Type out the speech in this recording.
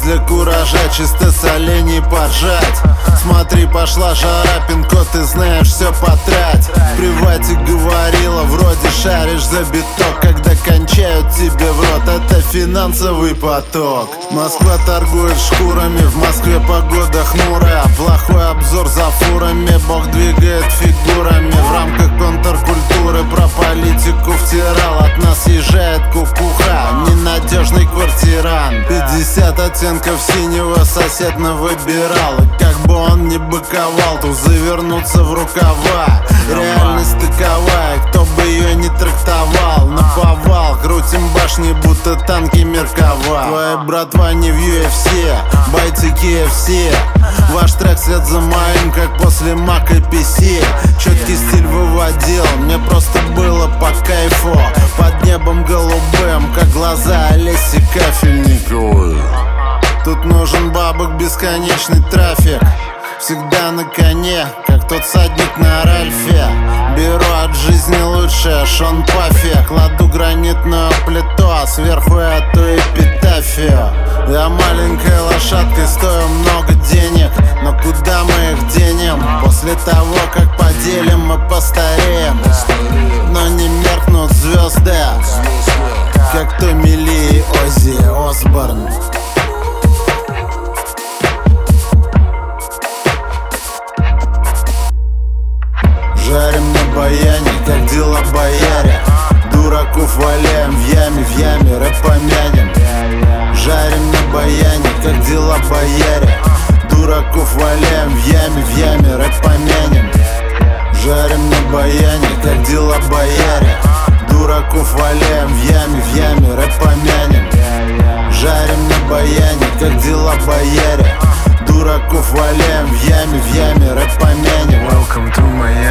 для куража, чисто с оленей поржать. Смотри, пошла жара, пин-код, ты знаешь, все потрать. В привате говорила, вроде шаришь за биток. Когда кончают тебе в рот, это финансовый поток. Москва торгует шкурами, в Москве погода хмурая. Плохой обзор за фурами, Бог двигает фигурами. В рамках контркультуры про политику втирал. От нас съезжает кукуха, ненадежный квартиран. 50 оттенков синего сосед навыбирал. И как бы он ни быковал, то завернуться в рукава. Реальность таковая, кто бы ее не трактовал. Наповал, крутим башни, будто танки Меркава. Твоя братва не в UFC, бойцы KFC. Ваш трек след за моим, как после Mac и PC. Четкий стиль выводил, мне просто было по кайфу. Под небом голубым, как глаза Олеси Кафельниковой. Тут нужен бабок бесконечный трафик. Всегда на коне, как тот садник на Ральфе. Беру от жизни лучшее, Шон Паффи. Кладу гранитную плиту, а сверху эту эпитафию. Я маленькой лошадкой, стою много денег. Но куда мы их денем? После того, как поделим, мы постареем. Но не меркнут звезды, как Томми Ли и Оззи Осборн. Жарим на баяне, как дела бояре. Дураков валяем в яме, рэп помянем. Жарим на баяне, как дела бояре. Дураков валяем в яме, рэп помянем. Жарим на баяне, как дела бояре. Дураков валяем в яме, рэп помянем. Жарим на баяне, как дела бояре. Дураков валяем в яме, рэп помянем. Welcome to Miami.